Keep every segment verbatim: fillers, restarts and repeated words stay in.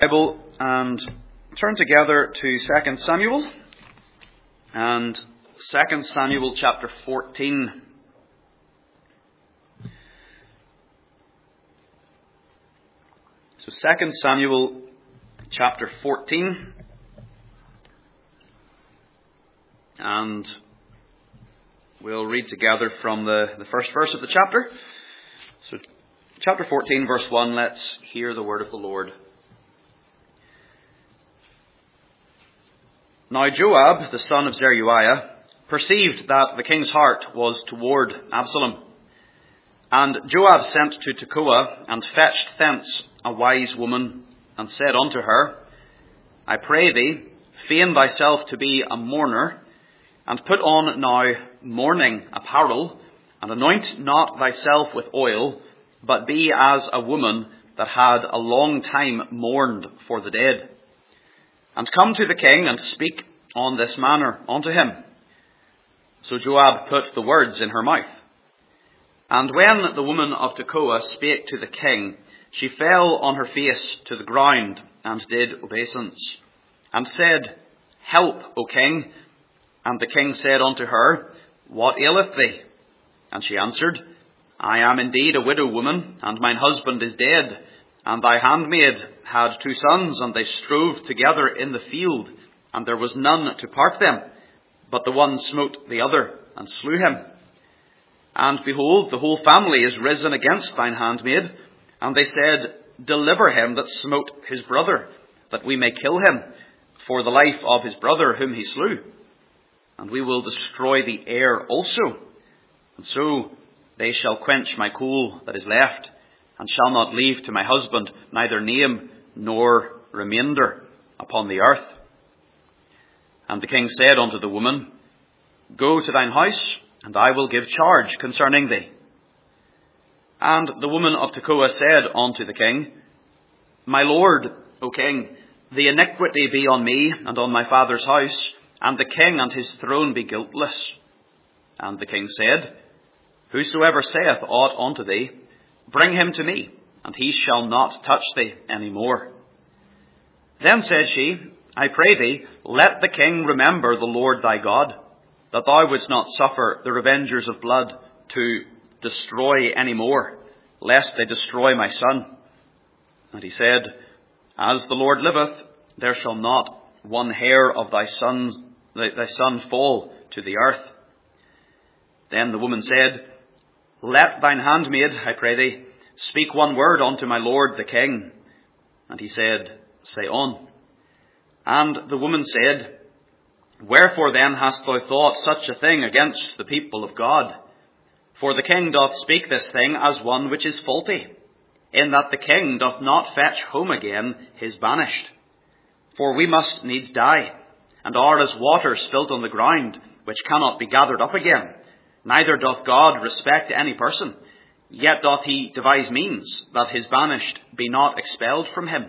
Bible and turn together to Second Samuel and Second Samuel chapter fourteen. So Second Samuel chapter fourteen, and we'll read together from the, the first verse of the chapter. So chapter fourteen verse one, let's hear the word of the Lord. Now Joab, the son of Zeruiah, perceived that the king's heart was toward Absalom. And Joab sent to Tekoa, and fetched thence a wise woman, and said unto her, I pray thee, feign thyself to be a mourner, and put on now mourning apparel, and anoint not thyself with oil, but be as a woman that had a long time mourned for the dead. And come to the king, and speak on this manner unto him. So Joab put the words in her mouth. And when the woman of Tekoa spake to the king, she fell on her face to the ground, and did obeisance, and said, Help, O king. And the king said unto her, What aileth thee? And she answered, I am indeed a widow woman, and mine husband is dead. And thy handmaid had two sons, and they strove together in the field, and there was none to part them. But the one smote the other, and slew him. And behold, the whole family is risen against thine handmaid. And they said, Deliver him that smote his brother, that we may kill him, for the life of his brother whom he slew. And we will destroy the heir also. And so they shall quench my coal that is left, and shall not leave to my husband neither name nor remainder upon the earth. And the king said unto the woman, Go to thine house, and I will give charge concerning thee. And the woman of Tekoa said unto the king, My lord, O king, the iniquity be on me and on my father's house, and the king and his throne be guiltless. And the king said, Whosoever saith aught unto thee, bring him to me, and he shall not touch thee any more. Then said she, I pray thee, let the king remember the Lord thy God, that thou wouldst not suffer the revengers of blood to destroy any more, lest they destroy my son. And he said, As the Lord liveth, there shall not one hair of thy son's, thy son fall to the earth. Then the woman said, Let thine handmaid, I pray thee, speak one word unto my lord the king. And he said, Say on. And the woman said, Wherefore then hast thou thought such a thing against the people of God? For the king doth speak this thing as one which is faulty, in that the king doth not fetch home again his banished. For we must needs die, and are as water spilt on the ground, which cannot be gathered up again. Neither doth God respect any person, yet doth he devise means that his banished be not expelled from him.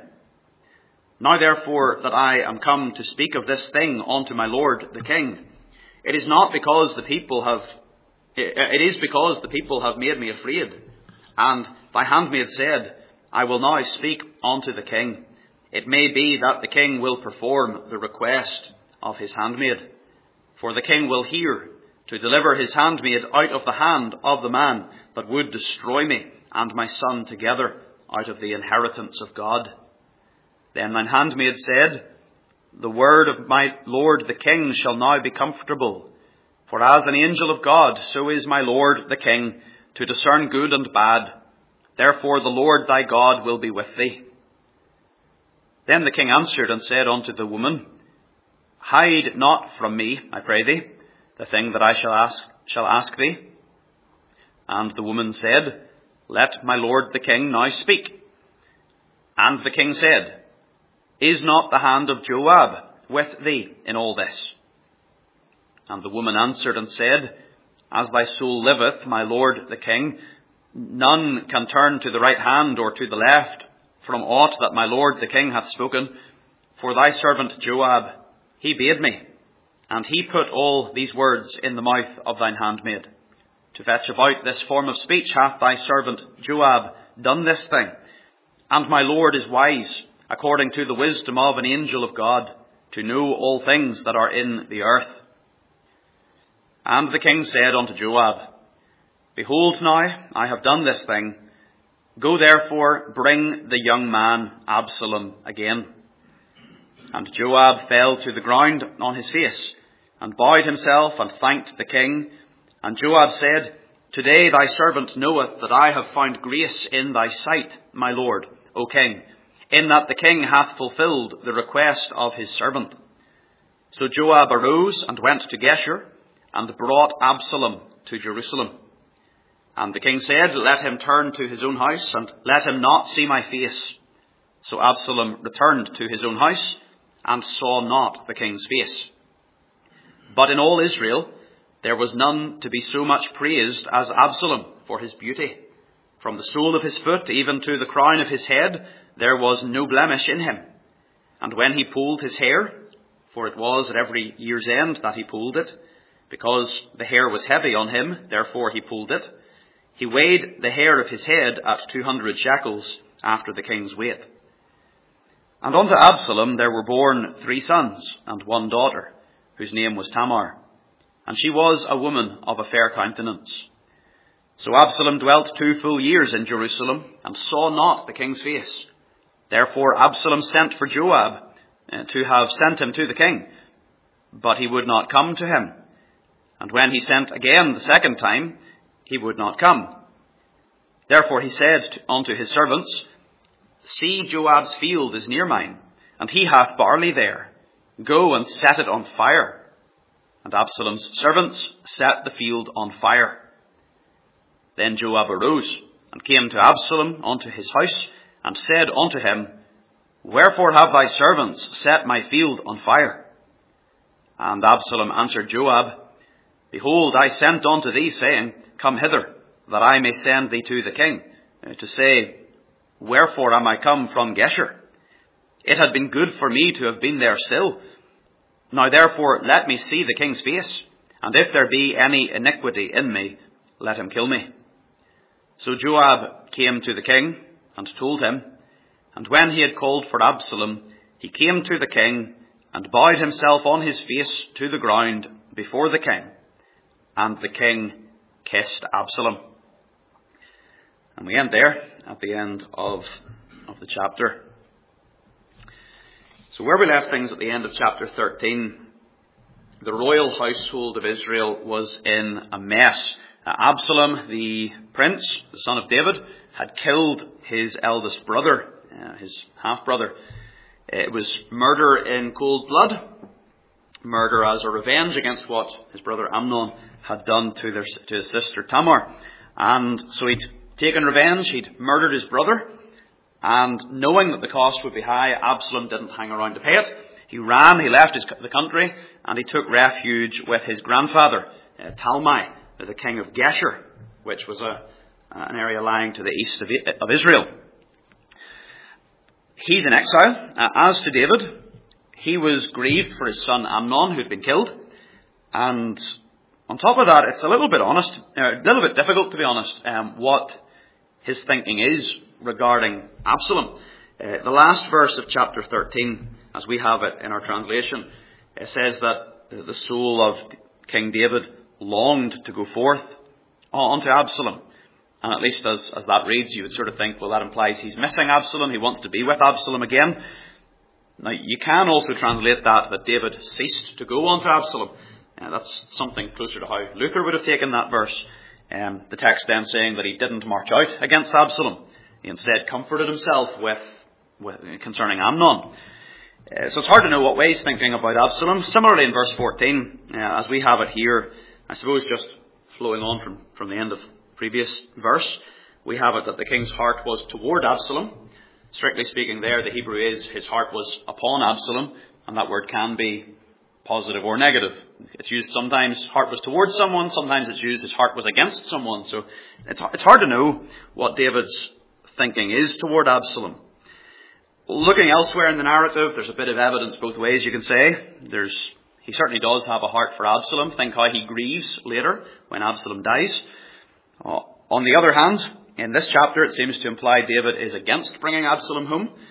Now therefore that I am come to speak of this thing unto my lord the king, it is not because the people have, it is because the people have made me afraid. And thy handmaid said, I will now speak unto the king. It may be that the king will perform the request of his handmaid. For the king will hear to deliver his handmaid out of the hand of the man that would destroy me and my son together out of the inheritance of God. Then mine handmaid said, The word of my lord the king shall now be comfortable. For as an angel of God, so is my lord the king, to discern good and bad. Therefore the Lord thy God will be with thee. Then the king answered and said unto the woman, Hide not from me, I pray thee, the thing that I shall ask shall ask thee. And the woman said, Let my lord the king now speak. And the king said, Is not the hand of Joab with thee in all this? And the woman answered and said, As thy soul liveth, my lord the king, none can turn to the right hand or to the left from aught that my lord the king hath spoken. For thy servant Joab, he bade me, and he put all these words in the mouth of thine handmaid. To fetch about this form of speech hath thy servant Joab done this thing. And my lord is wise, according to the wisdom of an angel of God, to know all things that are in the earth. And the king said unto Joab, Behold now, I have done this thing. Go therefore, bring the young man Absalom again. And Joab fell to the ground on his face, and bowed himself, and thanked the king. And Joab said, Today thy servant knoweth that I have found grace in thy sight, my lord, O king, in that the king hath fulfilled the request of his servant. So Joab arose and went to Geshur, and brought Absalom to Jerusalem. And the king said, Let him turn to his own house, and let him not see my face. So Absalom returned to his own house, and saw not the king's face. But in all Israel there was none to be so much praised as Absalom for his beauty. From the sole of his foot even to the crown of his head, there was no blemish in him. And when he pulled his hair, for it was at every year's end that he pulled it, because the hair was heavy on him, therefore he pulled it, he weighed the hair of his head at two hundred shekels after the king's weight. And unto Absalom there were born three sons and one daughter, whose name was Tamar. And she was a woman of a fair countenance. So Absalom dwelt two full years in Jerusalem, and saw not the king's face. Therefore Absalom sent for Joab, uh, to have sent him to the king. But he would not come to him. And when he sent again the second time, he would not come. Therefore he said unto his servants, See, Joab's field is near mine, and he hath barley there. Go and set it on fire. And Absalom's servants set the field on fire. Then Joab arose, and came to Absalom unto his house, and said unto him, Wherefore have thy servants set my field on fire? And Absalom answered Joab, Behold, I sent unto thee, saying, Come hither, that I may send thee to the king, to say, Wherefore am I come from Geshur? It had been good for me to have been there still. Now therefore let me see the king's face, and if there be any iniquity in me, let him kill me. So Joab came to the king, and told him, and when he had called for Absalom, he came to the king, and bowed himself on his face to the ground before the king. And the king kissed Absalom. And we end there at the end of, of the chapter. So where we left things at the end of chapter thirteen, the royal household of Israel was in a mess. Uh, Absalom, the prince, the son of David, had killed his eldest brother, uh, his half-brother. It was murder in cold blood, murder as a revenge against what his brother Amnon had done to, their, to his sister Tamar. And so he'd taken revenge, he'd murdered his brother, and knowing that the cost would be high, Absalom didn't hang around to pay it. He ran, he left his, the country, and he took refuge with his grandfather, uh, Talmai, the king of Geshur, which was a, an area lying to the east of, of Israel. He's in exile. Uh, as to David, he was grieved for his son Amnon, who'd been killed. And on top of that, it's a little bit honest, uh, a little bit difficult, to be honest, um, what his thinking is regarding Absalom. Uh, the last verse of chapter thirteen, as we have it in our translation, it says that the soul of King David longed to go forth unto Absalom. And at least as, as that reads, you would sort of think, well, that implies he's missing Absalom. He wants to be with Absalom again. Now, you can also translate that, that David ceased to go unto Absalom. Uh, that's something closer to how Luther would have taken that verse. Um, the text then saying that he didn't march out against Absalom. He instead comforted himself with, with concerning Amnon. Uh, so it's hard to know what way he's thinking about Absalom. Similarly in verse fourteen, uh, as we have it here, I suppose just flowing on from, from the end of the previous verse, we have it that the king's heart was toward Absalom. Strictly speaking there, the Hebrew is his heart was upon Absalom, and that word can be positive or negative. It's used sometimes heart was towards someone, sometimes it's used his heart was against someone. So it's, it's hard to know what David's thinking is toward Absalom. Looking elsewhere in the narrative, there's a bit of evidence both ways, you can say. There's He certainly does have a heart for Absalom. Think how he grieves later when Absalom dies. Uh, on the other hand, in this chapter, it seems to imply David is against bringing Absalom home.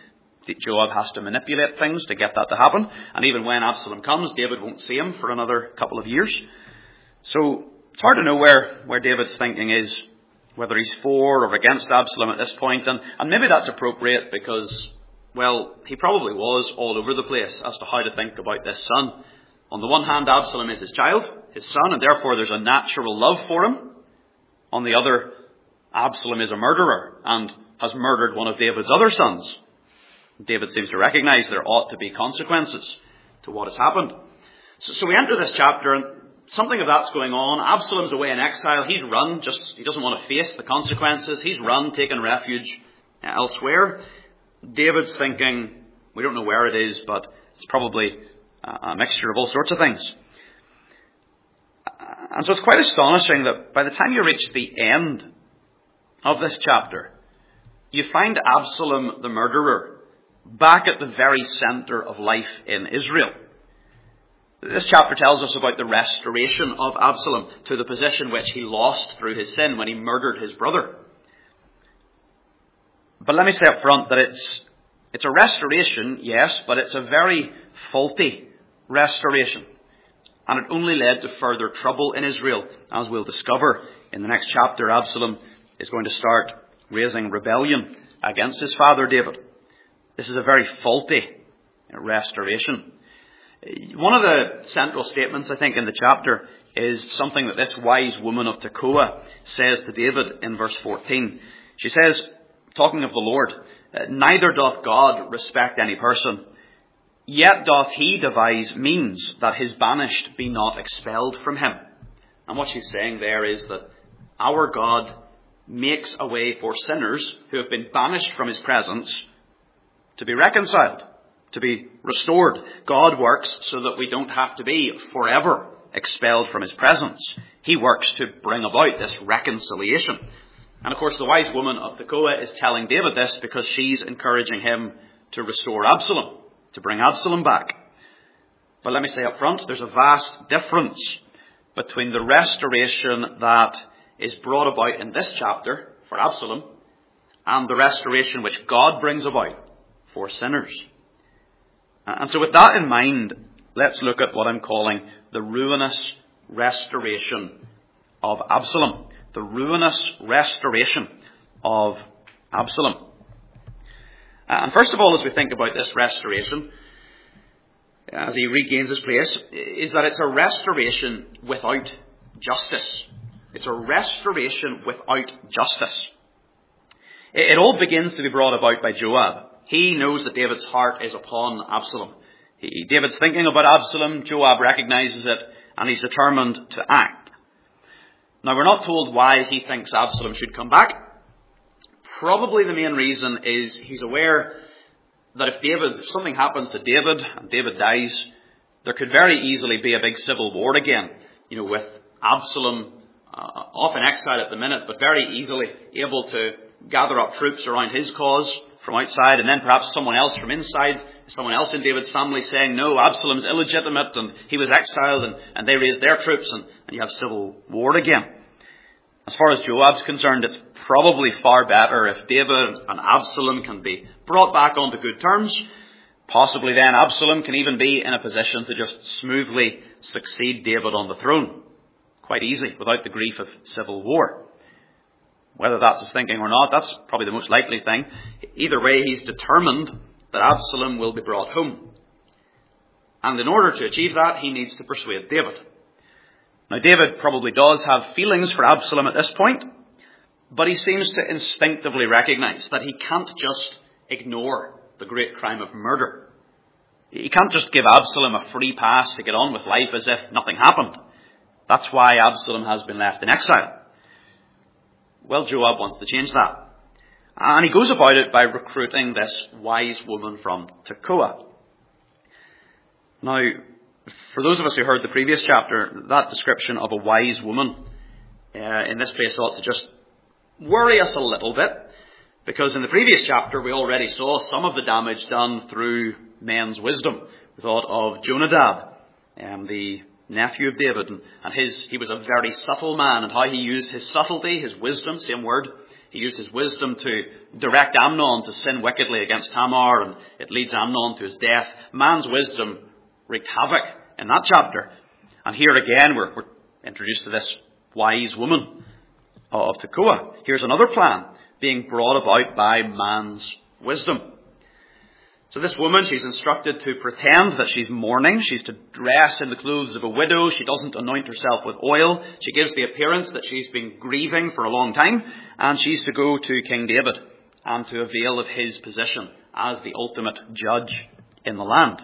Joab has to manipulate things to get that to happen. And even when Absalom comes, David won't see him for another couple of years. So it's hard to know where, where David's thinking is, whether he's for or against Absalom at this point. And, and maybe that's appropriate because, well, he probably was all over the place as to how to think about this son. On the one hand, Absalom is his child, his son, and therefore there's a natural love for him. On the other, Absalom is a murderer and has murdered one of David's other sons. David seems to recognize there ought to be consequences to what has happened. So, so we enter this chapter and something of that's going on. Absalom's away in exile. He's run, just he doesn't want to face the consequences. He's run, taken refuge elsewhere. David's thinking, we don't know where it is, but it's probably a mixture of all sorts of things. And so it's quite astonishing that by the time you reach the end of this chapter, you find Absalom the murderer back at the very center of life in Israel. This chapter tells us about the restoration of Absalom to the position which he lost through his sin when he murdered his brother. But let me say up front that it's it's a restoration, yes, but it's a very faulty restoration. And it only led to further trouble in Israel. As we'll discover in the next chapter, Absalom is going to start raising rebellion against his father David. This is a very faulty restoration. One of the central statements, I think, in the chapter is something that this wise woman of Tekoa says to David in verse fourteen. She says, talking of the Lord, neither doth God respect any person, yet doth he devise means that his banished be not expelled from him. And what she's saying there is that our God makes a way for sinners who have been banished from his presence to be reconciled, to be restored. God works so that we don't have to be forever expelled from his presence. He works to bring about this reconciliation. And of course, the wise woman of Tekoa is telling David this because she's encouraging him to restore Absalom, to bring Absalom back. But let me say up front, there's a vast difference between the restoration that is brought about in this chapter for Absalom and the restoration which God brings about for sinners. And so with that in mind, let's look at what I'm calling the ruinous restoration of Absalom. The ruinous restoration of Absalom. And first of all, as we think about this restoration, as he regains his place, is that it's a restoration without justice. It's a restoration without justice. It all begins to be brought about by Joab. He knows that David's heart is upon Absalom. He, David's thinking about Absalom. Joab recognizes it, and he's determined to act. Now, we're not told why he thinks Absalom should come back. Probably the main reason is he's aware that if David, if something happens to David and David dies, there could very easily be a big civil war again. You know, with Absalom uh, off in exile at the minute, but very easily able to gather up troops around his cause from outside, and then perhaps someone else from inside, someone else in David's family saying, no, Absalom's illegitimate and he was exiled, and, and they raised their troops, and, and you have civil war again. As far as Joab's concerned, it's probably far better if David and Absalom can be brought back onto good terms. Possibly then Absalom can even be in a position to just smoothly succeed David on the throne. Quite easy, without the grief of civil war. Whether that's his thinking or not, that's probably the most likely thing. Either way, he's determined that Absalom will be brought home. And in order to achieve that, he needs to persuade David. Now, David probably does have feelings for Absalom at this point, but he seems to instinctively recognize that he can't just ignore the great crime of murder. He can't just give Absalom a free pass to get on with life as if nothing happened. That's why Absalom has been left in exile. Well, Joab wants to change that. And he goes about it by recruiting this wise woman from Tekoa. Now, for those of us who heard the previous chapter, that description of a wise woman uh, in this place ought to just worry us a little bit. Because in the previous chapter, we already saw some of the damage done through men's wisdom. We thought of Jonadab, um, the nephew of David, and, and his he was a very subtle man, and how he used his subtlety, his wisdom, same word, he used his wisdom to direct Amnon to sin wickedly against Tamar, and it leads Amnon to his death. Man's wisdom wreaked havoc in that chapter. And here again we're, we're introduced to this wise woman of Tekoa. Here's another plan being brought about by man's wisdom. So this woman, she's instructed to pretend that she's mourning. She's to dress in the clothes of a widow. She doesn't anoint herself with oil. She gives the appearance that she's been grieving for a long time. And she's to go to King David and to avail of his position as the ultimate judge in the land.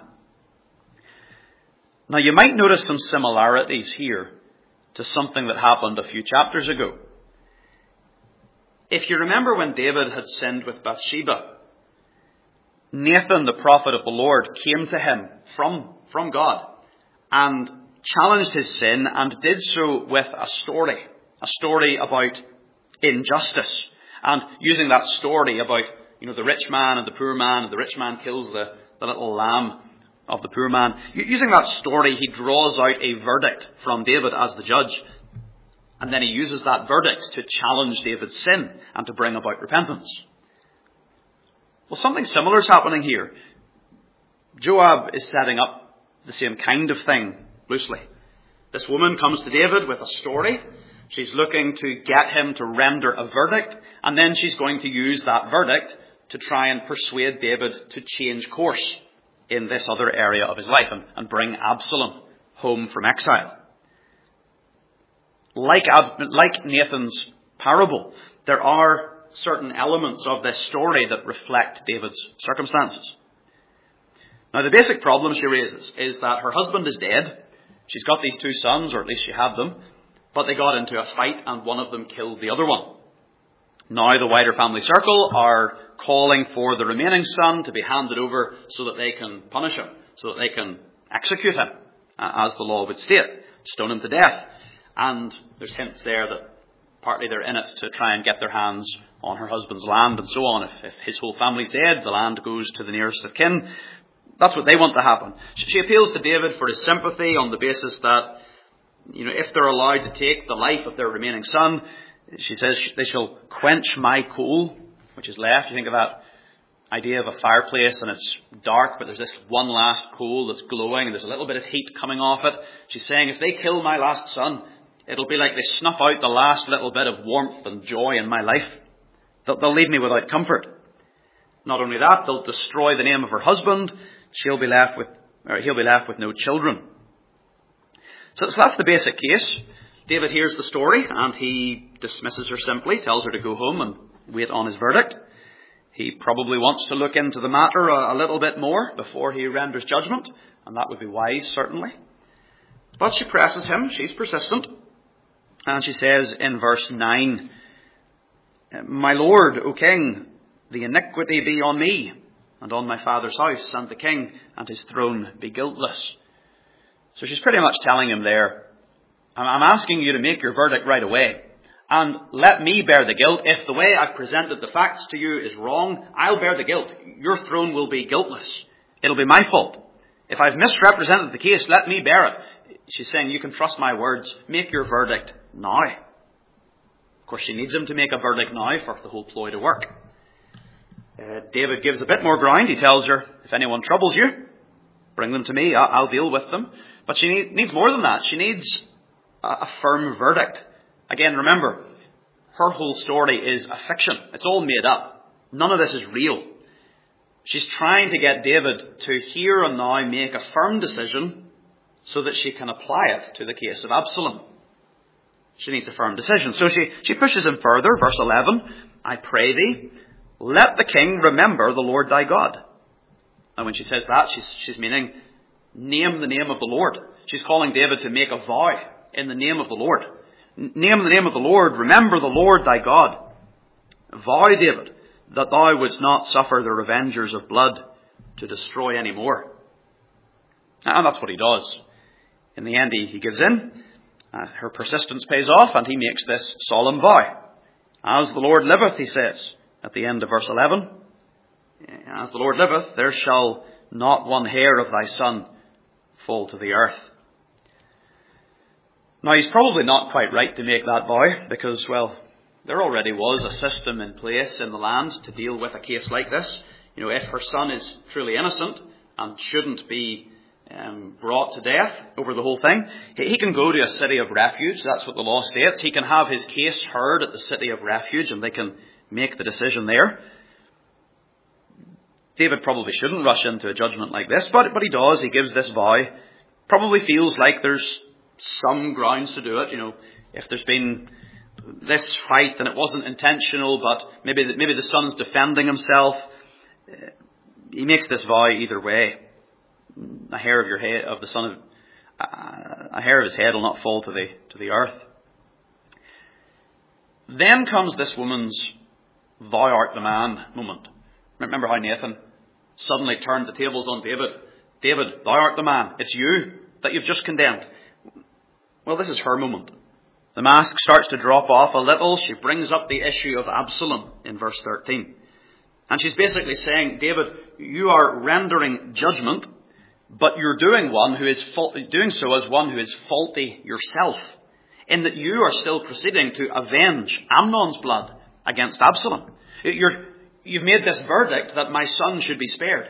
Now you might notice some similarities here to something that happened a few chapters ago. If you remember when David had sinned with Bathsheba, Nathan, the prophet of the Lord, came to him from, from God and challenged his sin, and did so with a story, a story about injustice. And using that story about, you know, the rich man and the poor man, and the rich man kills the, the little lamb of the poor man. Using that story, he draws out a verdict from David as the judge. And then he uses that verdict to challenge David's sin and to bring about repentance. Well, something similar is happening here. Joab is setting up the same kind of thing loosely. This woman comes to David with a story. She's looking to get him to render a verdict, and then she's going to use that verdict to try and persuade David to change course in this other area of his life and, and bring Absalom home from exile. Like, like Nathan's parable, there are certain elements of this story that reflect David's circumstances. Now, the basic problem she raises is that her husband is dead. She's got these two sons, or at least she had them, but they got into a fight and one of them killed the other one. Now the wider family circle are calling for the remaining son to be handed over so that they can punish him, so that they can execute him, uh, as the law would state, stone him to death. And there's hints there that partly they're in it to try and get their hands on her husband's land and so on. If, if his whole family's dead, the land goes to the nearest of kin. That's what they want to happen. She appeals to David for his sympathy on the basis that, you know, if they're allowed to take the life of their remaining son, she says they shall quench my coal, which is left. You think of that idea of a fireplace and it's dark, but there's this one last coal that's glowing and there's a little bit of heat coming off it. She's saying, if they kill my last son, it'll be like they snuff out the last little bit of warmth and joy in my life. They'll, they'll leave me without comfort. Not only that, they'll destroy the name of her husband. She'll be left with, or he'll be left with no children. So, so that's the basic case. David hears the story and he dismisses her simply, tells her to go home and wait on his verdict. He probably wants to look into the matter a, a little bit more before he renders judgment, and that would be wise, certainly. But she presses him, she's persistent, and she says in verse nine, my lord, O king, the iniquity be on me, and on my father's house, and the king and his throne be guiltless. So she's pretty much telling him there, I'm asking you to make your verdict right away, and let me bear the guilt. If the way I've presented the facts to you is wrong, I'll bear the guilt. Your throne will be guiltless. It'll be my fault. If I've misrepresented the case, let me bear it. She's saying, you can trust my words. Make your verdict now. Of course, she needs him to make a verdict now for the whole ploy to work. Uh, David gives a bit more ground. He tells her, if anyone troubles you, bring them to me. I'll, I'll deal with them. But she need, needs more than that. She needs a, a firm verdict. Again, remember, her whole story is a fiction. It's all made up. None of this is real. She's trying to get David to here and now make a firm decision so that she can apply it to the case of Absalom. She needs a firm decision. So she, she pushes him further. Verse eleven, I pray thee, let the king remember the Lord thy God. Now when she says that, she's, she's meaning, name the name of the Lord. She's calling David to make a vow in the name of the Lord. Name the name of the Lord. Remember the Lord thy God. Vow, David, that thou wouldst not suffer the revengers of blood to destroy any more. And that's what he does. In the end, he, he gives in. Uh, her persistence pays off, and he makes this solemn vow. As the Lord liveth, he says, at the end of verse eleven, as the Lord liveth, there shall not one hair of thy son fall to the earth. Now, he's probably not quite right to make that vow, because, well, there already was a system in place in the land to deal with a case like this. You know, if her son is truly innocent and shouldn't be um, brought to death over the whole thing, he, he can go to a city of refuge. That's what the law states. He can have his case heard at the city of refuge and they can make the decision there. David probably shouldn't rush into a judgment like this, but, but he does. He gives this vow. Probably feels like there's some grounds to do it. You know, if there's been this fight and it wasn't intentional, but maybe the, maybe the son's defending himself. He makes this vow either way. A hair of your head, of the son of, uh, a hair of his head will not fall to the to the earth. Then comes this woman's "Thou art the man" moment. Remember how Nathan suddenly turned the tables on David. David, thou art the man. It's you that you've just condemned. Well, this is her moment. The mask starts to drop off a little. She brings up the issue of Absalom in verse thirteen. And she's basically saying, David, you are rendering judgment, but you're doing one who is doing so as one who is faulty yourself, in that you are still proceeding to avenge Amnon's blood against Absalom. You're, you've made this verdict that my son should be spared,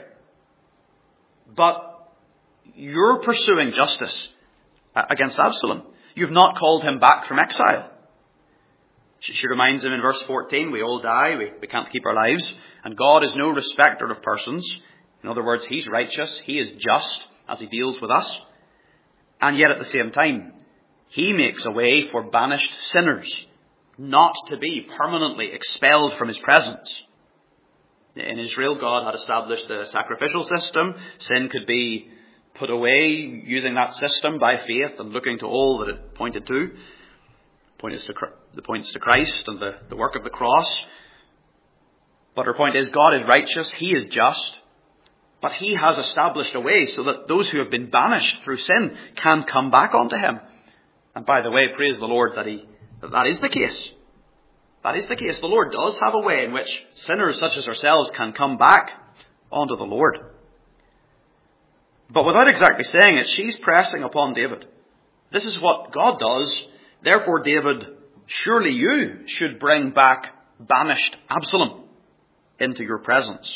but you're pursuing justice against Absalom. You've not called him back from exile. She, she reminds him in verse fourteen, we all die, we, we can't keep our lives, and God is no respecter of persons. In other words, he's righteous, he is just as he deals with us. And yet at the same time, he makes a way for banished sinners not to be permanently expelled from his presence. In Israel, God had established a sacrificial system. Sin could be put away using that system by faith and looking to all that it pointed to. Point to, the points to Christ and the, the work of the cross. But her point is, God is righteous, he is just, but he has established a way so that those who have been banished through sin can come back onto him. And by the way, praise the Lord that he that, that is the case. That is the case. The Lord does have a way in which sinners such as ourselves can come back onto the Lord. But without exactly saying it, she's pressing upon David. This is what God does. Therefore, David, surely you should bring back banished Absalom into your presence.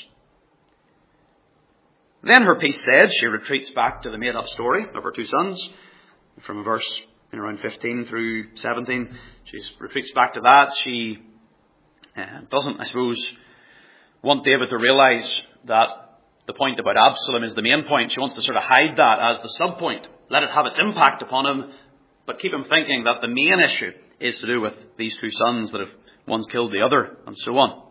Then her piece said, she retreats back to the made-up story of her two sons. From verse in around fifteen through seventeen, she retreats back to that. She uh, doesn't, I suppose, want David to realise that the point about Absalom is the main point. She wants to sort of hide that as the sub-point. Let it have its impact upon him, but keep him thinking that the main issue is to do with these two sons that have one's killed the other, and so on.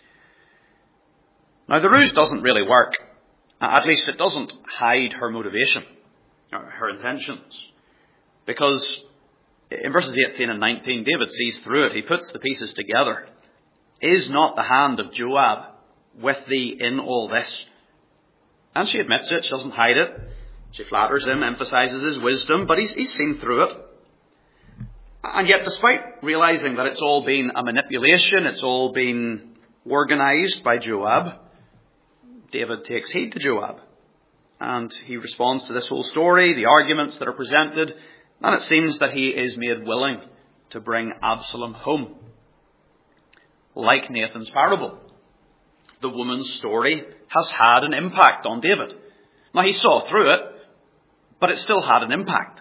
Now, the ruse doesn't really work. At least it doesn't hide her motivation, or her intentions. Because in verses eighteen and nineteen, David sees through it. He puts the pieces together. Is not the hand of Joab with thee in all this? And she admits it. She doesn't hide it. She flatters him, emphasizes his wisdom, but he's, he's seen through it. And yet, despite realizing that it's all been a manipulation, it's all been organized by Joab, David takes heed to Joab. And he responds to this whole story, the arguments that are presented, and it seems that he is made willing to bring Absalom home. Like Nathan's parable, the woman's story has had an impact on David. Now, he saw through it, but it still had an impact.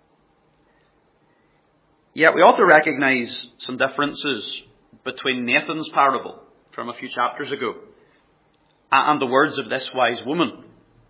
Yet we ought to recognize some differences between Nathan's parable from a few chapters ago and the words of this wise woman.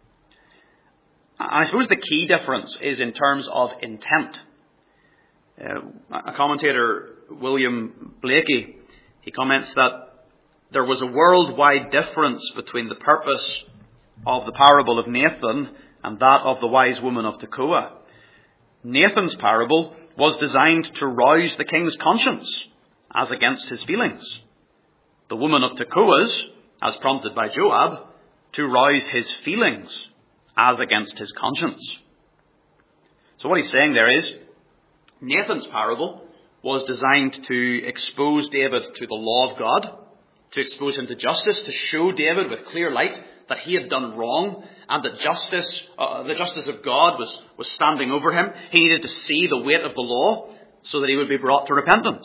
I suppose the key difference is in terms of intent. Uh, a commentator, William Blakey, he comments that there was a worldwide difference between the purpose of the parable of Nathan and that of the wise woman of Tekoa. Nathan's parable was designed to rouse the king's conscience as against his feelings. The woman of Tekoa's, as prompted by Joab, to rouse his feelings as against his conscience. So what he's saying there is, Nathan's parable was designed to expose David to the law of God, to expose him to justice, to show David with clear light that he had done wrong and that justice, uh, the justice of God was, was standing over him. He needed to see the weight of the law so that he would be brought to repentance.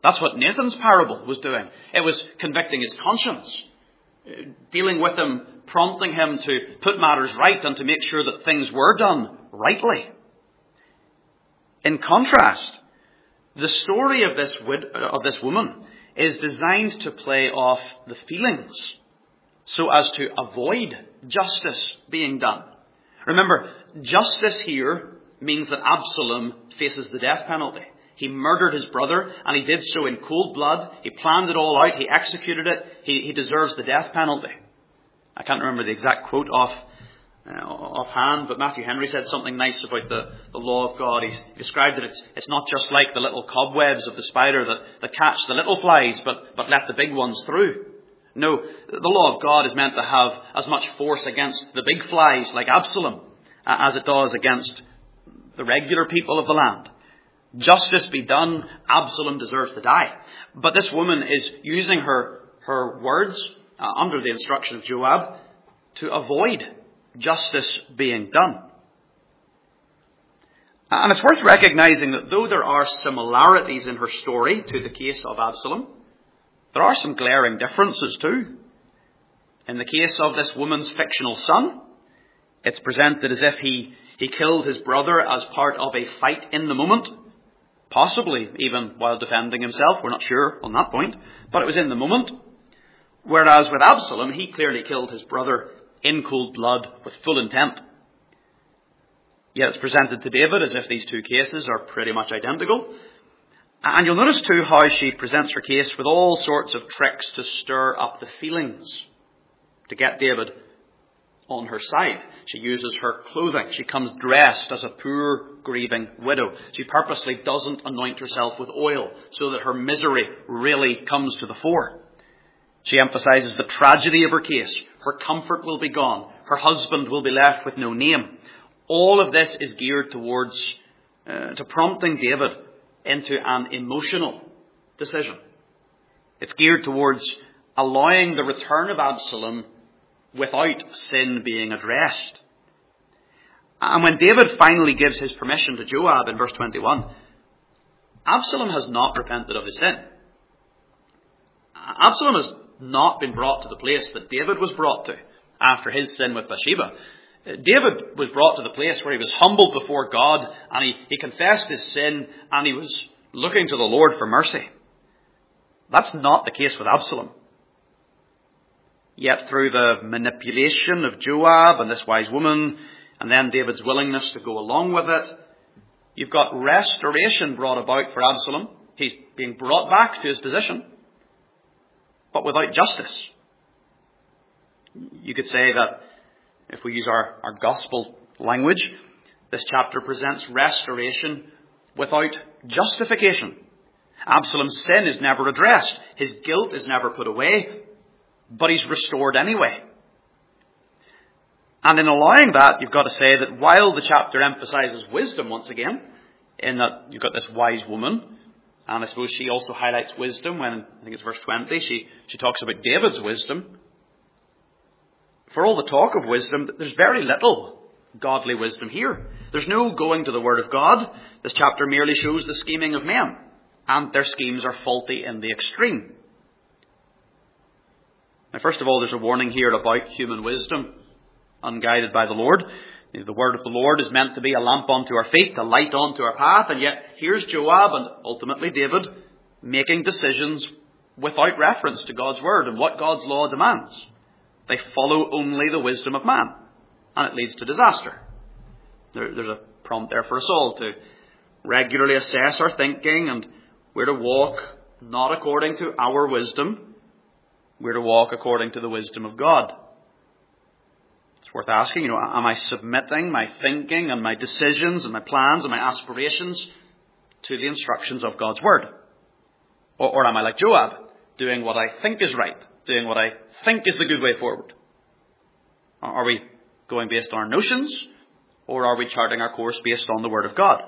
That's what Nathan's parable was doing. It was convicting his conscience, dealing with him, prompting him to put matters right and to make sure that things were done rightly. In contrast, the story of this wid- of this woman is designed to play off the feelings so as to avoid justice being done. Remember, justice here means that Absalom faces the death penalty. He murdered his brother, and he did so in cold blood. He planned it all out. He executed it. He, he deserves the death penalty. I can't remember the exact quote off uh, offhand, but Matthew Henry said something nice about the, the law of God. He's, he described that it's, it's not just like the little cobwebs of the spider that, that catch the little flies, but, but let the big ones through. No, the law of God is meant to have as much force against the big flies like Absalom uh, as it does against the regular people of the land. Justice be done, Absalom deserves to die. But this woman is using her, her words uh, under the instruction of Joab to avoid justice being done. And it's worth recognizing that though there are similarities in her story to the case of Absalom, there are some glaring differences too. In the case of this woman's fictional son, it's presented as if he, he killed his brother as part of a fight in the moment, possibly even while defending himself. We're not sure on that point, but it was in the moment. Whereas with Absalom, he clearly killed his brother in cold blood with full intent. Yet it's presented to David as if these two cases are pretty much identical. And you'll notice too how she presents her case with all sorts of tricks to stir up the feelings, to get David on her side. She uses her clothing. She comes dressed as a poor, grieving widow. She purposely doesn't anoint herself with oil so that her misery really comes to the fore. She emphasizes the tragedy of her case. Her comfort will be gone. Her husband will be left with no name. All of this is geared towards, uh, to prompting David into an emotional decision. It's geared towards allowing the return of Absalom without sin being addressed. And when David finally gives his permission to Joab in verse twenty-one, Absalom has not repented of his sin. Absalom has not been brought to the place that David was brought to after his sin with Bathsheba. David was brought to the place where he was humbled before God, and he, he confessed his sin, and he was looking to the Lord for mercy. That's not the case with Absalom. Yet through the manipulation of Joab and this wise woman, and then David's willingness to go along with it, you've got restoration brought about for Absalom. He's being brought back to his position, but without justice. You could say that if we use our, our gospel language, this chapter presents restoration without justification. Absalom's sin is never addressed. His guilt is never put away, but he's restored anyway. And in allowing that, you've got to say that while the chapter emphasizes wisdom once again, in that you've got this wise woman, and I suppose she also highlights wisdom when, I think it's verse twenty, she, she talks about David's wisdom. For all the talk of wisdom, there's very little godly wisdom here. There's no going to the Word of God. This chapter merely shows the scheming of men, and their schemes are faulty in the extreme. Now, first of all, there's a warning here about human wisdom, unguided by the Lord. The word of the Lord is meant to be a lamp unto our feet, a light unto our path, and yet here's Joab and ultimately David making decisions without reference to God's word and what God's law demands. They follow only the wisdom of man, and it leads to disaster. There, there's a prompt there for us all to regularly assess our thinking, and we're to walk not according to our wisdom, we're to walk according to the wisdom of God. It's worth asking, you know, am I submitting my thinking and my decisions and my plans and my aspirations to the instructions of God's word? Or, or am I like Joab, doing what I think is right, doing what I think is the good way forward? Are we going based on our notions, or are we charting our course based on the word of God?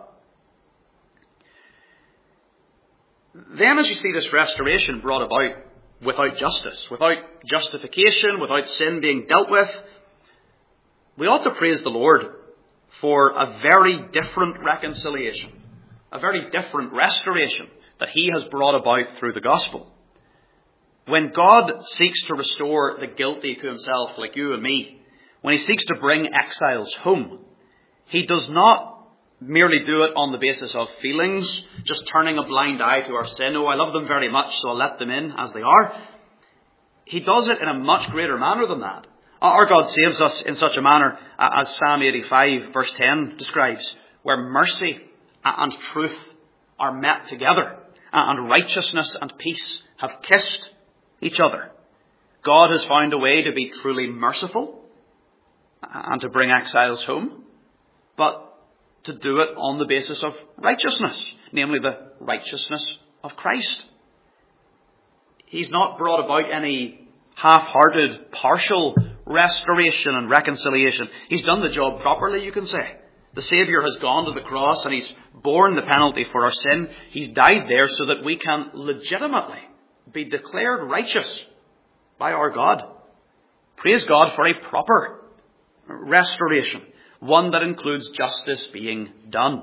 Then as you see this restoration brought about without justice, without justification, without sin being dealt with, we ought to praise the Lord for a very different reconciliation, a very different restoration that he has brought about through the gospel. When God seeks to restore the guilty to himself, like you and me, when he seeks to bring exiles home, he does not merely do it on the basis of feelings, just turning a blind eye to our sin. Oh, I love them very much, so I'll let them in as they are. He does it in a much greater manner than that. Our God saves us in such a manner as Psalm eighty-five verse ten describes, where mercy and truth are met together, and righteousness and peace have kissed each other. God has found a way to be truly merciful and to bring exiles home, but to do it on the basis of righteousness, namely the righteousness of Christ. He's not brought about any half-hearted, partial restoration and reconciliation. He's done the job properly, you can say. The Saviour has gone to the cross and he's borne the penalty for our sin. He's died there so that we can legitimately be declared righteous by our God. Praise God for a proper restoration, one that includes justice being done.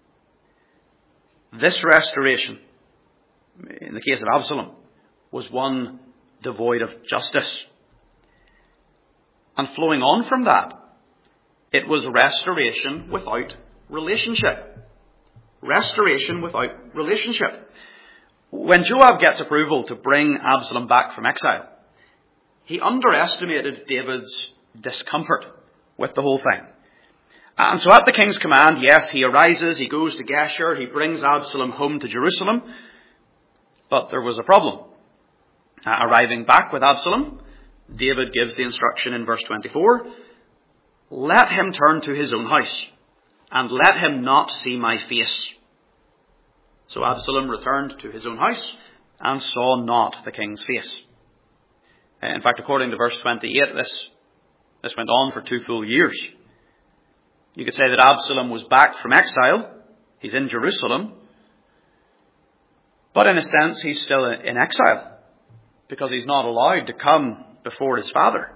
This restoration, in the case of Absalom, was one devoid of justice. And flowing on from that, it was restoration without relationship. Restoration without relationship. When Joab gets approval to bring Absalom back from exile, he underestimated David's discomfort with the whole thing. And so at the king's command, yes, he arises, he goes to Geshur, he brings Absalom home to Jerusalem. But there was a problem. Uh, arriving back with Absalom, David gives the instruction in verse twenty-four, let him turn to his own house, and let him not see my face. So Absalom returned to his own house, and saw not the king's face. In fact, according to verse twenty-eight, this, this went on for two full years. You could say that Absalom was back from exile. He's in Jerusalem. But in a sense, he's still in exile, because he's not allowed to come before his father.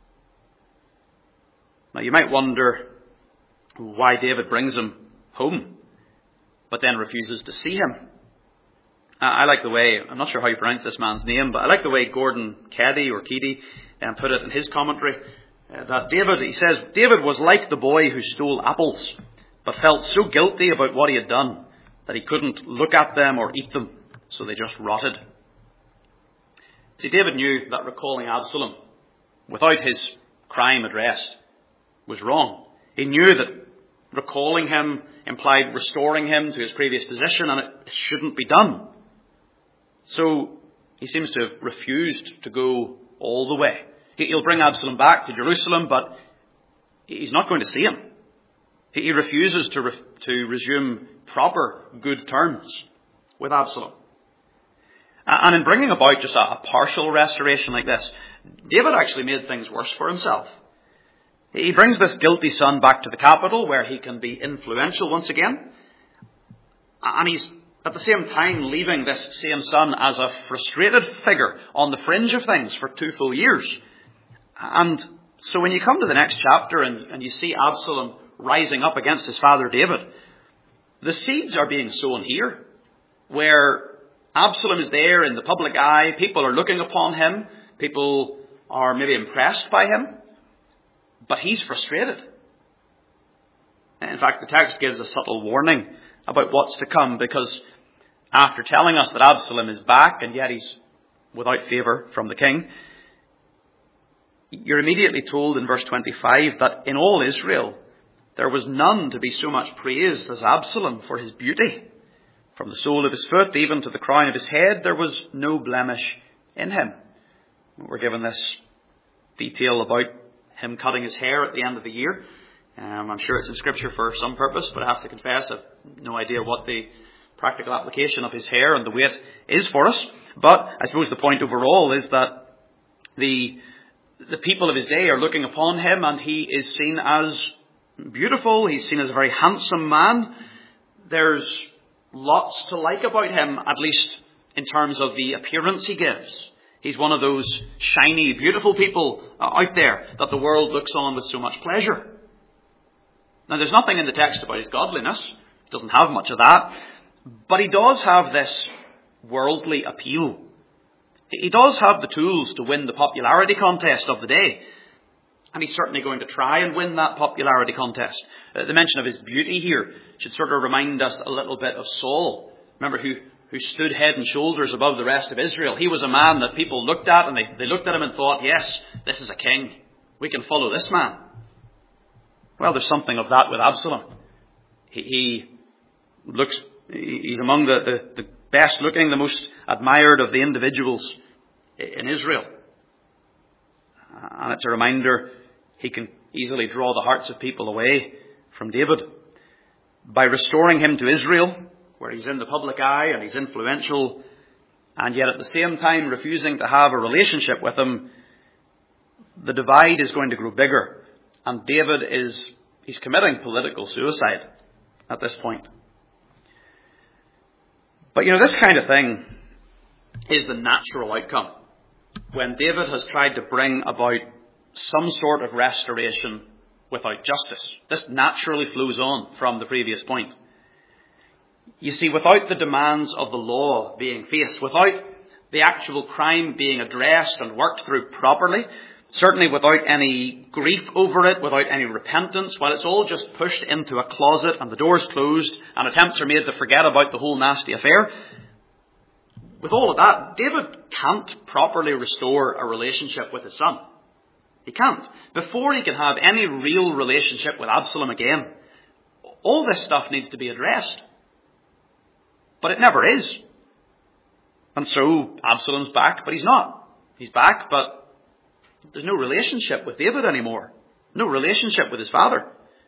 Now, you might wonder why David brings him home, but then refuses to see him. I like the way, I'm not sure how you pronounce this man's name, but I like the way Gordon Keddy or Keedy um, put it in his commentary. Uh, that David, he says, David was like the boy who stole apples, but felt so guilty about what he had done that he couldn't look at them or eat them, so they just rotted. See, David knew that recalling Absalom without his crime addressed was wrong. He knew that recalling him implied restoring him to his previous position, and it shouldn't be done. So he seems to have refused to go all the way. He'll bring Absalom back to Jerusalem, but he's not going to see him. He refuses to, re- to resume proper good terms with Absalom. And in bringing about just a, a partial restoration like this, David actually made things worse for himself. He brings this guilty son back to the capital where he can be influential once again. And he's at the same time leaving this same son as a frustrated figure on the fringe of things for two full years. And so when you come to the next chapter and, and you see Absalom rising up against his father David, the seeds are being sown here, where Absalom is there in the public eye. People are looking upon him. People are maybe impressed by him. But he's frustrated. In fact, the text gives a subtle warning about what's to come, because after telling us that Absalom is back and yet he's without favour from the king, you're immediately told in verse twenty-five that in all Israel there was none to be so much praised as Absalom for his beauty. From the sole of his foot even to the crown of his head, there was no blemish in him. We're given this detail about him cutting his hair at the end of the year. Um, I'm sure it's in Scripture for some purpose, but I have to confess I've no idea what the practical application of his hair and the weight is for us. But I suppose the point overall is that the the people of his day are looking upon him, and he is seen as beautiful. He's seen as a very handsome man. There's lots to like about him, at least in terms of the appearance he gives. He's one of those shiny, beautiful people out there that the world looks on with so much pleasure. Now, there's nothing in the text about his godliness. He doesn't have much of that. But he does have this worldly appeal. He does have the tools to win the popularity contest of the day. And he's certainly going to try and win that popularity contest. Uh, the mention of his beauty here should sort of remind us a little bit of Saul. Remember, who, who stood head and shoulders above the rest of Israel. He was a man that people looked at, and they, they looked at him and thought, yes, this is a king. We can follow this man. Well, there's something of that with Absalom. He, he looks, he's among the, the, the best looking, the most admired of the individuals in Israel. And it's a reminder he can easily draw the hearts of people away from David. By restoring him to Israel, where he's in the public eye and he's influential, and yet at the same time refusing to have a relationship with him, the divide is going to grow bigger. And David is, he's committing political suicide at this point. But you know, this kind of thing is the natural outcome. When David has tried to bring about some sort of restoration without justice. This naturally flows on from the previous point. You see, without the demands of the law being faced, without the actual crime being addressed and worked through properly, certainly without any grief over it, without any repentance, while it's all just pushed into a closet and the door's closed and attempts are made to forget about the whole nasty affair, with all of that, David can't properly restore a relationship with his son. He can't. Before he can have any real relationship with Absalom again, all this stuff needs to be addressed. But it never is. And so Absalom's back, but he's not. He's back, but there's no relationship with David anymore. No relationship with his father.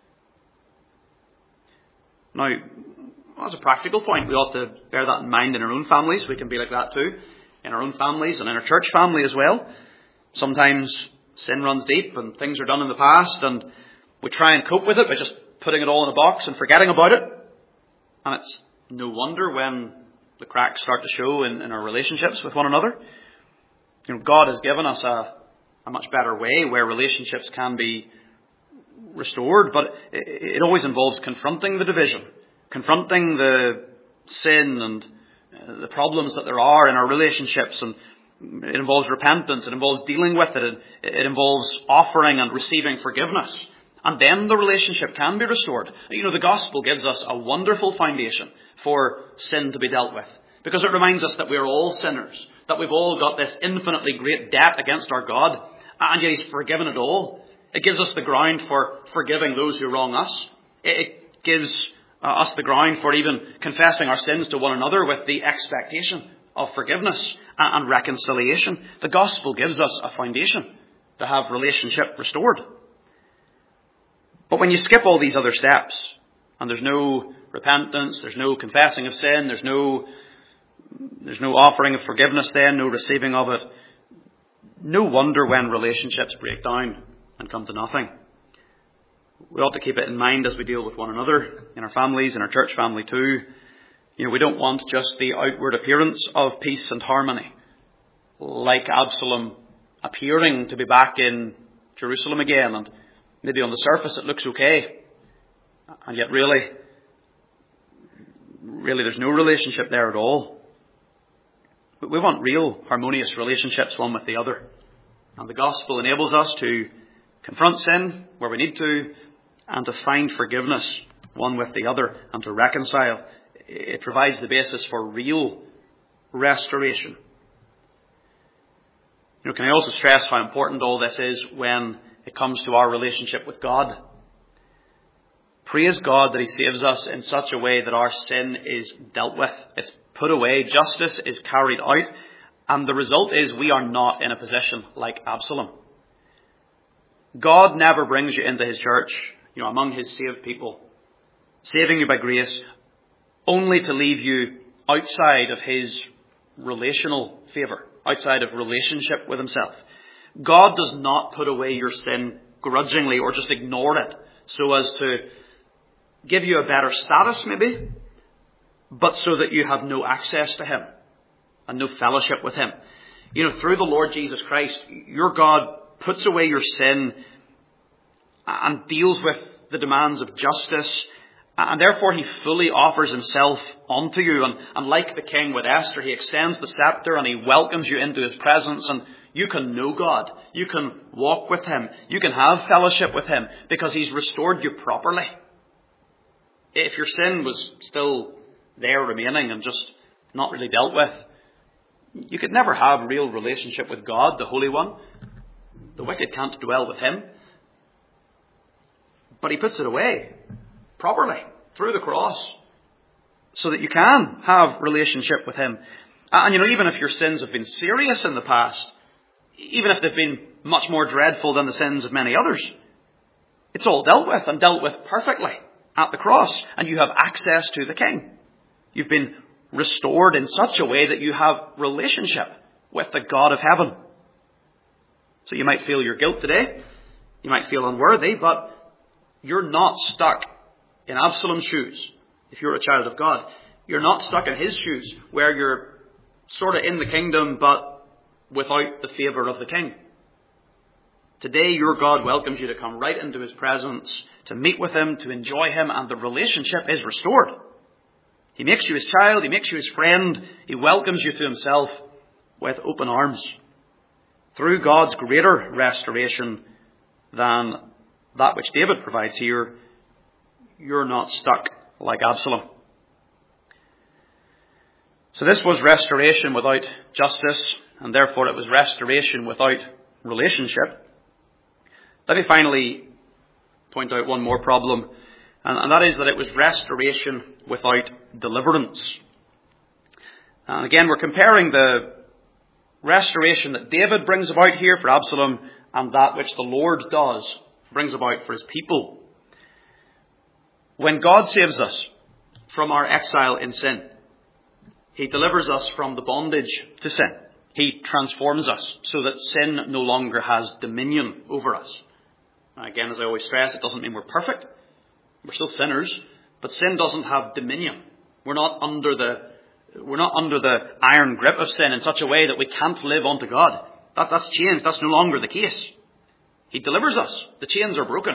Now, as a practical point, we ought to bear that in mind in our own families. We can be like that too, in our own families and in our church family as well. Sometimes sin runs deep and things are done in the past, and we try and cope with it by just putting it all in a box and forgetting about it. And it's no wonder when the cracks start to show in, in our relationships with one another. You know, God has given us a, a much better way where relationships can be restored, but it, it always involves confronting the division, confronting the sin and the problems that there are in our relationships, and it involves repentance, it involves dealing with it, it involves offering and receiving forgiveness. And then the relationship can be restored. You know, the gospel gives us a wonderful foundation for sin to be dealt with, because it reminds us that we are all sinners, that we've all got this infinitely great debt against our God, and yet He's forgiven it all. It gives us the ground for forgiving those who wrong us. It gives uh, us the ground for even confessing our sins to one another with the expectation of forgiveness and reconciliation. The gospel gives us a foundation to have relationship restored. But when you skip all these other steps, and there's no repentance, there's no confessing of sin, there's no there's no offering of forgiveness then, no receiving of it, no wonder when relationships break down and come to nothing. We ought to keep it in mind as we deal with one another, in our families, in our church family too. You know, we don't want just the outward appearance of peace and harmony, like Absalom appearing to be back in Jerusalem again, and maybe on the surface it looks okay, and yet really, really there's no relationship there at all. But we want real harmonious relationships one with the other. And the gospel enables us to confront sin where we need to, and to find forgiveness one with the other, and to reconcile. It provides the basis for real restoration. You know, can I also stress how important all this is when it comes to our relationship with God? Praise God that He saves us in such a way that our sin is dealt with. It's put away. Justice is carried out. And the result is we are not in a position like Absalom. God never brings you into His church, you know, among His saved people, saving you by grace, only to leave you outside of His relational favour, outside of relationship with Himself. God does not put away your sin grudgingly or just ignore it so as to give you a better status maybe, but so that you have no access to Him and no fellowship with Him. You know, through the Lord Jesus Christ, your God puts away your sin and deals with the demands of justice And therefore he fully offers himself unto you. And, and like the king with Esther, he extends the scepter and he welcomes you into his presence. And you can know God. You can walk with him. You can have fellowship with him because he's restored you properly. If your sin was still there remaining and just not really dealt with, you could never have real relationship with God, the Holy One. The wicked can't dwell with him. But he puts it away properly through the cross so that you can have relationship with him. And you know, even if your sins have been serious in the past, even if they've been much more dreadful than the sins of many others, it's all dealt with and dealt with perfectly at the cross. And you have access to the King. You've been restored in such a way that you have relationship with the God of heaven. So you might feel your guilt today. You might feel unworthy, but you're not stuck in Absalom's shoes. If you're a child of God, you're not stuck in his shoes where you're sort of in the kingdom but without the favour of the king. Today your God welcomes you to come right into his presence, to meet with him, to enjoy him, and the relationship is restored. He makes you his child, he makes you his friend, he welcomes you to himself with open arms. Through God's greater restoration than that which David provides here, you're not stuck like Absalom. So this was restoration without justice, and therefore it was restoration without relationship. Let me finally point out one more problem, and, and that is that it was restoration without deliverance. And again, we're comparing the restoration that David brings about here for Absalom and that which the Lord does, brings about for his people. When God saves us from our exile in sin, he delivers us from the bondage to sin. He transforms us so that sin no longer has dominion over us. And again, as I always stress, it doesn't mean we're perfect. We're still sinners, but sin doesn't have dominion. We're not under the we're not under the iron grip of sin in such a way that we can't live unto God. That, that's changed. That's no longer the case. He delivers us. The chains are broken.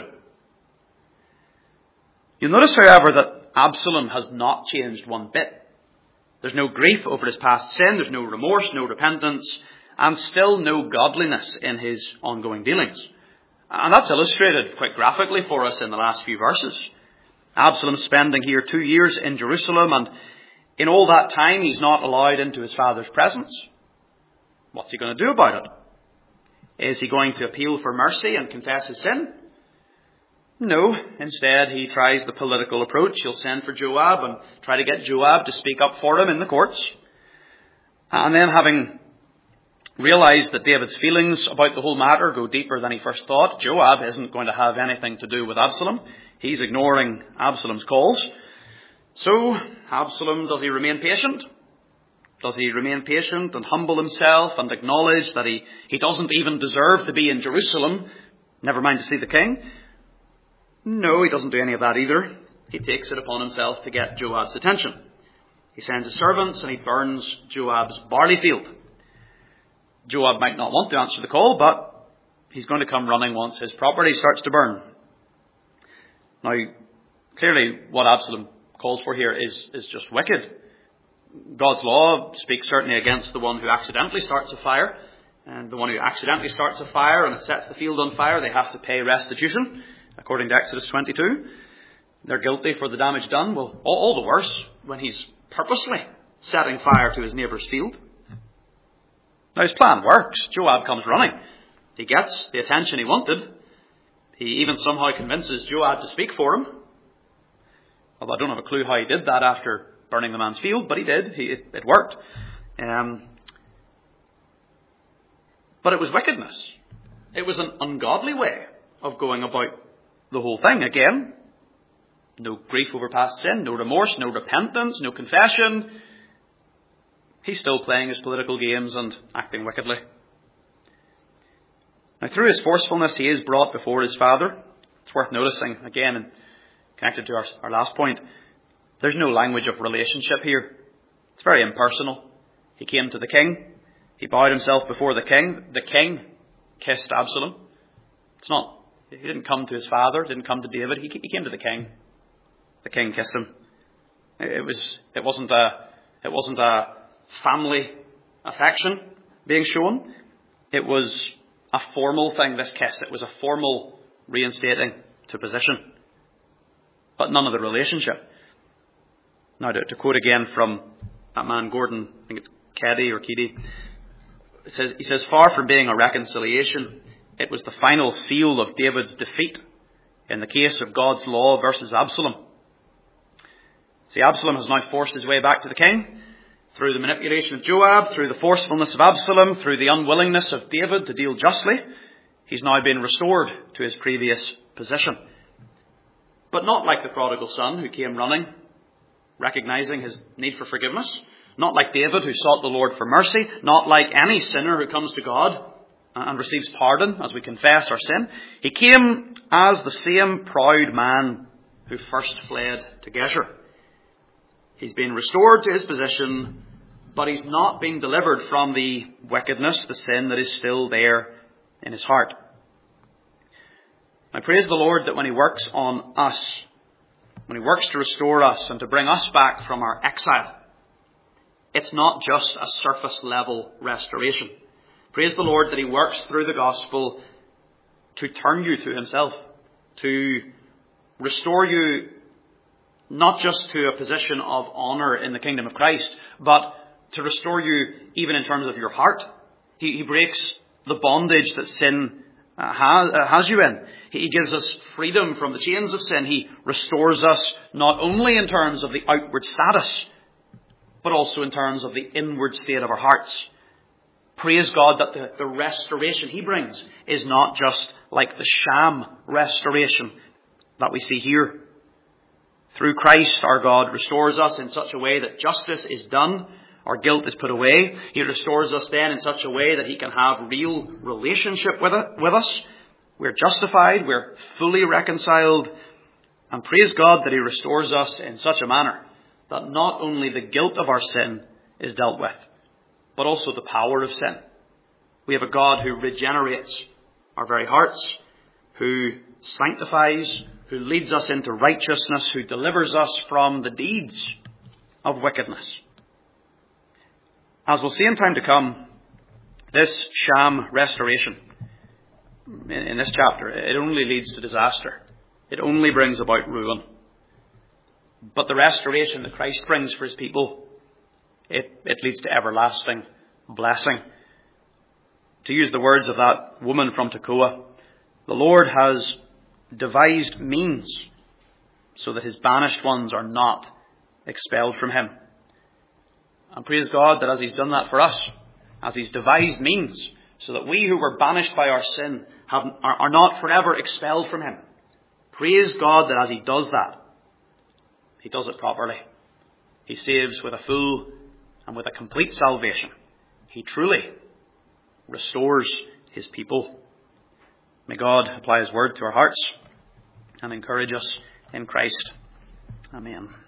You'll notice, however, that Absalom has not changed one bit. There's no grief over his past sin. There's no remorse, no repentance, and still no godliness in his ongoing dealings. And that's illustrated quite graphically for us in the last few verses. Absalom spending here two years in Jerusalem, and in all that time he's not allowed into his father's presence. What's he going to do about it? Is he going to appeal for mercy and confess his sin? No. Instead, he tries the political approach. He'll send for Joab and try to get Joab to speak up for him in the courts. And then, having realized that David's feelings about the whole matter go deeper than he first thought, Joab isn't going to have anything to do with Absalom. He's ignoring Absalom's calls. So, Absalom, does he remain patient? Does he remain patient and humble himself and acknowledge that he, he doesn't even deserve to be in Jerusalem, never mind to see the king? No, he doesn't do any of that either. He takes it upon himself to get Joab's attention. He sends his servants and he burns Joab's barley field. Joab might not want to answer the call, but he's going to come running once his property starts to burn. Now, clearly what Absalom calls for here is, is just wicked. God's law speaks certainly against the one who accidentally starts a fire. And the one who accidentally starts a fire and it sets the field on fire, they have to pay restitution, according to Exodus twenty-two. They're guilty for the damage done. Well, all, all the worse when he's purposely setting fire to his neighbour's field. Now his plan works. Joab comes running. He gets the attention he wanted. He even somehow convinces Joab to speak for him. Although I don't have a clue how he did that after burning the man's field, but he did. He, it, it worked. Um, but it was wickedness. It was an ungodly way of going about the whole thing. Again, no grief over past sin, no remorse, no repentance, no confession. He's still playing his political games and acting wickedly. Now, through his forcefulness, he is brought before his father. It's worth noticing, again, and connected to our, our last point, there's no language of relationship here. It's very impersonal. He came to the king. He bowed himself before the king. The king kissed Absalom. It's not, he didn't come to his father, didn't come to David. He, he came to the king. the king kissed him. It was, it wasn't a, it wasn't a family affection being shown. It was a formal thing, this kiss. It was a formal reinstating to position, but none of the relationship. Now, to, to quote again from that man Gordon, I think it's Keddy or Keedy, it says, he says, far from being a reconciliation, it was the final seal of David's defeat in the case of God's law versus Absalom. See, Absalom has now forced his way back to the king through the manipulation of Joab, through the forcefulness of Absalom, through the unwillingness of David to deal justly. He's now been restored to his previous position. But not like the prodigal son who came running, recognizing his need for forgiveness. Not like David who sought the Lord for mercy. Not like any sinner who comes to God and receives pardon as we confess our sin. He came as the same proud man who first fled to Geshur. He's been restored to his position, but he's not been delivered from the wickedness, the sin that is still there in his heart. I praise the Lord that when he works on us, when he works to restore us and to bring us back from our exile, it's not just a surface level restoration. Praise the Lord that he works through the gospel to turn you to himself, to restore you not just to a position of honour in the kingdom of Christ, but to restore you even in terms of your heart. He, he breaks the bondage that sin uh, has, uh, has you in. He gives us freedom from the chains of sin. He restores us not only in terms of the outward status, but also in terms of the inward state of our hearts. Praise God that the, the restoration he brings is not just like the sham restoration that we see here. Through Christ, our God restores us in such a way that justice is done, our guilt is put away. He restores us then in such a way that he can have real relationship with, it, with us. We're justified, we're fully reconciled, and praise God that he restores us in such a manner that not only the guilt of our sin is dealt with, but also the power of sin. We have a God who regenerates our very hearts, who sanctifies, who leads us into righteousness, who delivers us from the deeds of wickedness. As we'll see in time to come, this sham restoration in, in this chapter, it only leads to disaster. It only brings about ruin. But the restoration that Christ brings for his people, it, it leads to everlasting blessing. To use the words of that woman from Tekoa, the Lord has devised means so that his banished ones are not expelled from him. And praise God that as he's done that for us, as he's devised means so that we who were banished by our sin have, are, are not forever expelled from him. Praise God that as he does that, he does it properly. He saves with a full and with a complete salvation. He truly restores his people. May God apply his word to our hearts and encourage us in Christ. Amen.